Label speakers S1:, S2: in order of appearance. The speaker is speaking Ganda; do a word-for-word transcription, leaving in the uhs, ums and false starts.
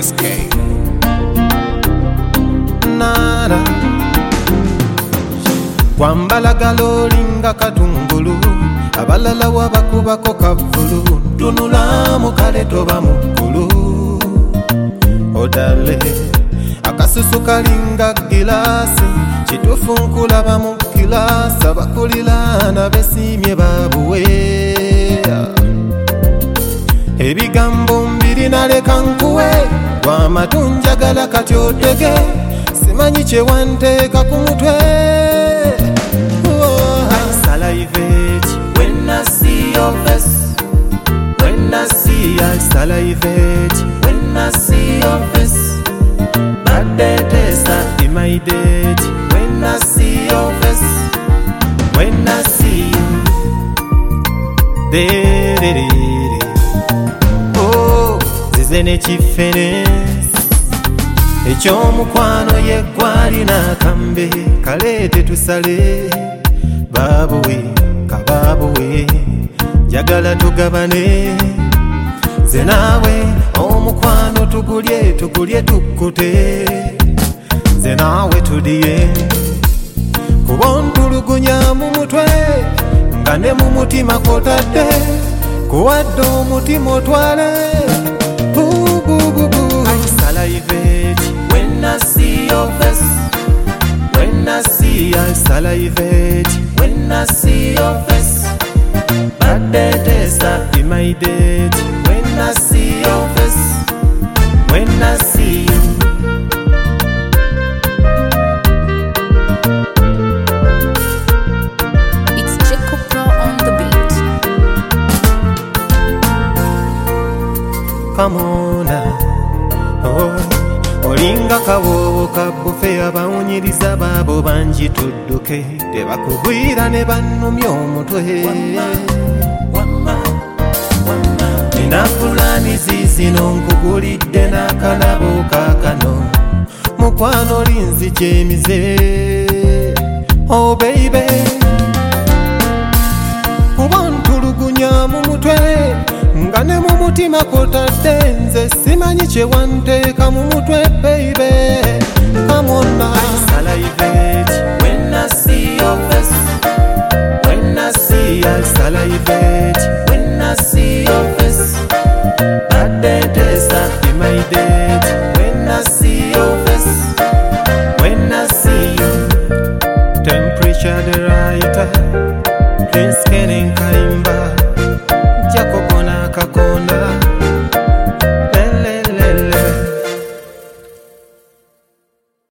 S1: S K.
S2: Nana Wambalaga lolinga katungulu abalala wabakubako kavulu tunula mukale toba mukulu odale akasusu kalinga gilasi kitufu nkulaba mu kilasi abakulilana besimye babuwe ebigambo mbiri naleka nkuwe wamatunjagala kati otege simanyi kyewanteeka ku mutwe. I salivate when I see your face. When I see, I salivate when I see your face. Bad day taste in my date when I see your face. When I see you, de de de de. Oh, zizene chifene. Ekyomukwano yeggwalina kambe kaleete tusale babuwe kababuwe jagala tugabane ze naawe omukwano tugulye tugulye tukkute ze naawe tudiye kuba ontulugunya mu mutwe nga ne mu mutima kwotadde kuwadde omutima otwale. I salivate when I see your face. When I see, I salivate when I see your face. Bad day taste in my date when I see your face. When I see you.
S3: It's Jaco Pro on the beat.
S2: Come on now. Oh. Olinga kawowo kabufe abawunyiriza baabo bangi tudduke tebakugwira ne bannumya omutwe. Nina pulaani ziizino nkugulidde n'akalabo kaakano mukwano linzija emize. Oh baby kuba ntulugunya mu mutwe nga ne mu mutima kwotadde nze simanyi kyewanteeka mu mutwe baby. Come on now. I salivate when I see your face. When I see, I salivate when I see your face. Bad day taste in my date when I see your face. When I see you. Temperature the writer Prince Ken Kaimba Jaco Kona Kakona